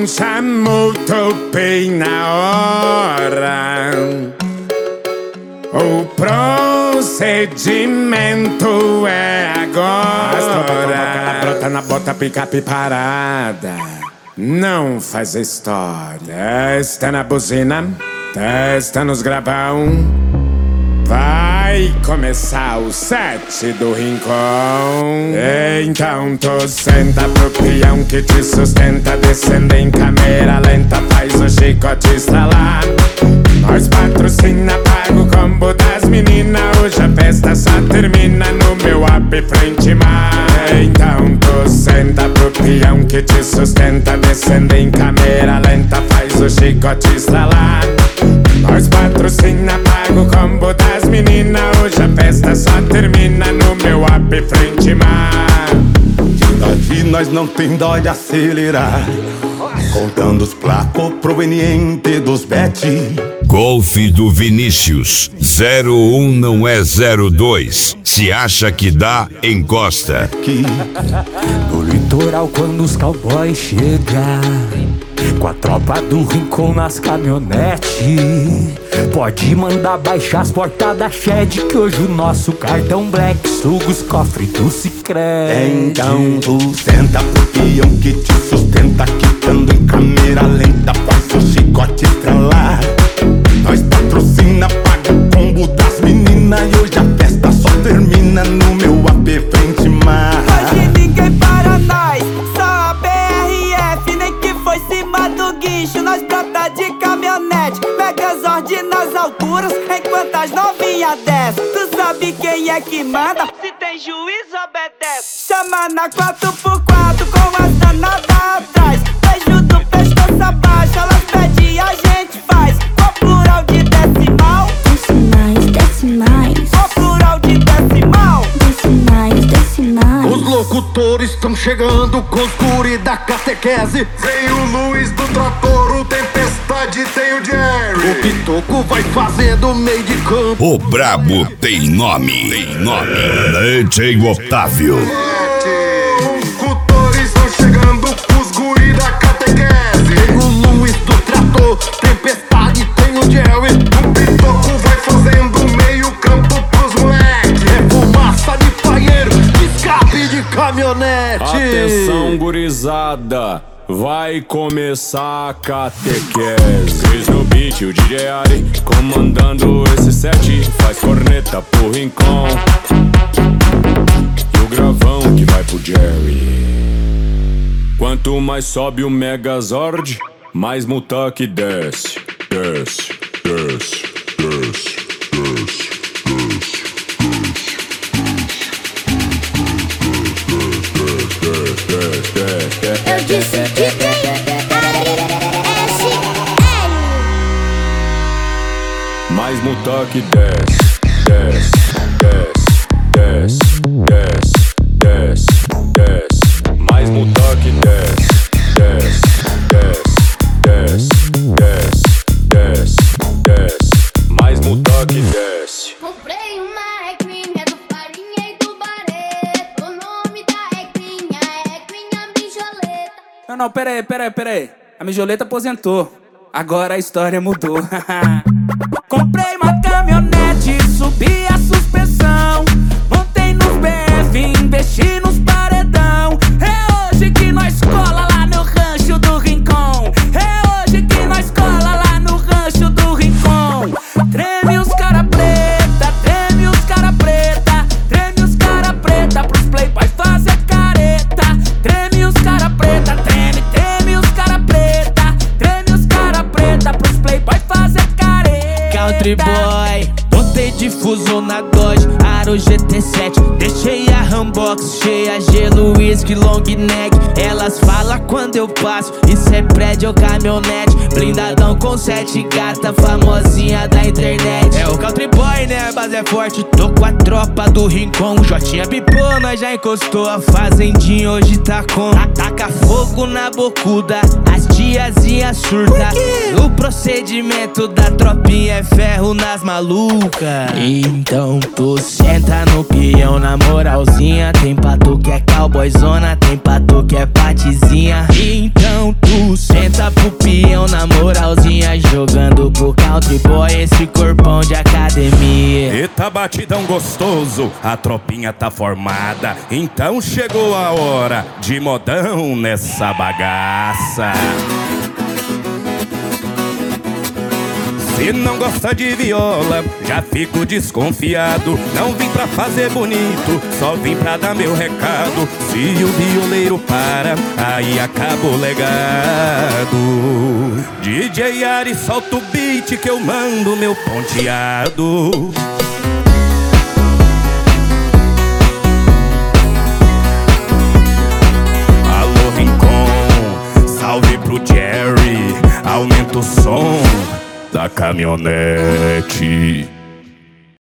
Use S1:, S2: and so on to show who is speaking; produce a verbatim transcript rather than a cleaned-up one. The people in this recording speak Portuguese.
S1: não chamou, topei na hora. O procedimento é agora. Brota na bota, picape parada. Não faz história. Testa na buzina, testa nos gravão. Vai começar o set do Rincon. Então tu senta pro peão que te sustenta. Descendo em câmera lenta, faz o chicote estralar. Nós patrocina, paga o combo das meninas. Hoje a festa só termina no meu app frente mar. Então tu senta pro peão que te sustenta. Descendo em câmera lenta, faz o chicote estralar. Nós patrocina, paga o combo das meninas. Hoje a festa só termina no meu app frente mar.
S2: Daqui nós não tem dó de acelerar, contando os placos provenientes dos bet.
S3: Golf do Vinícius, zero um não é zero dois. Se acha que dá, encosta.
S4: Aqui no litoral quando os cowboys chegam, com a tropa do Rincon nas caminhonetes, pode mandar baixar as portas da Shed, que hoje o nosso cartão Black suga os cofres do Sicredi.
S2: Então tu senta pro peão que te sustenta, quitando em câmera lenta, faz o chicote estralar. Nós patrocina, paga o combo das meninas. E hoje a festa só termina no meu app frente mar.
S5: Hoje ninguém para nós, só a B R F. Nem que foi cima do guincho, nós brota de caminhonete. Megazord nas alturas, enquanto as novinhas descem. Tu sabe quem é que manda? Se tem juiz, obedece. Chama na quatro por quatro com as danadas atrás. Beijo do pescoço abaixo, elas pedem, a gente faz. Qual plural de decimal?
S6: Decimais, decimais.
S5: Qual plural de decimal?
S6: Decimais, decimais.
S7: Os locutores estão chegando com os guri da catequese. Tem o Luiz do trator, o Tempestade, tem o Jerry. O Pitoco vai fazendo meio de campo.
S3: O brabo tem nome, tem nome. D J Otávio.
S7: Os locutores estão chegando com os guri da catequese. Tem o Luiz do trator, Tempestade, tem o Jerry. O Pitoco vai fazendo meio campo pros moleque. É fumaça de paieiro, escape de caminhonete.
S8: Atenção, gurizada, vai começar a catequese. Cris no beat, o D J Ari comandando esse set. Faz corneta pro Rincon e o gravão que vai pro Jerry. Quanto mais sobe o Megazord, mais Mutak desce. Desce, desce, desce, desce, desce.
S6: Eu disse que tem
S8: Mais Mutak desce, desce, desce, desce, desce, desce, desce. Mais Mutak desce, desce, desce, desce, desce, desce, desce. Mais Mutak desce.
S6: Comprei uma equinha do Farinha e do Barreto. O nome da equinha é equinha mijoleta.
S9: Não, não, pera aí, pera aí, pera aí. A mijoleta aposentou. Agora a história mudou. Comprei uma caminhonete, subi a suspensão. Montei nos B F, investi nos paredão. É hoje que nós cola lá no rancho do Rincon. É hoje que nós cola lá no rancho do Rincon. Treme os cara preta, treme os cara preta. Treme os cara preta pros playboys fazer careta. Treme os cara preta, treme, treme os cara preta. Treme os cara preta pros playboys fazer careta.
S5: Country boy, botei difuso na Dodge, Aro G T sete. Deixei a Rambox cheia, gelo, whisky, long neck. Elas falam quando eu passo, isso é prédio ou caminhonete. Blindadão com sete gata, famosinha da internet. É o country boy, né? A base é forte. Tô com a tropa do Rincon. Jotinha pipou, nós já encostou. A fazendinha hoje tá com. Ataca fogo na bocuda. As
S10: tiazinha surta. O procedimento da tropinha é ferro nas malucas. Então tu senta no peão na moralzinha. Tem pra tu que é cowboyzona, tem pra tu que é patizinha. Então tu senta pro peão na moralzinha, jogando pro country boy esse corpão de academia.
S2: Eita batidão gostoso, a tropinha tá formada. Então chegou a hora de modão nessa bagaça. Se não gosta de viola, já fico desconfiado. Não vim pra fazer bonito, só vim pra dar meu recado. Se o violeiro para, aí acaba o legado. D J Ari, solta o beat que eu mando meu ponteado. Alô Rincon, salve pro Jerry, aumenta o som da caminhonete.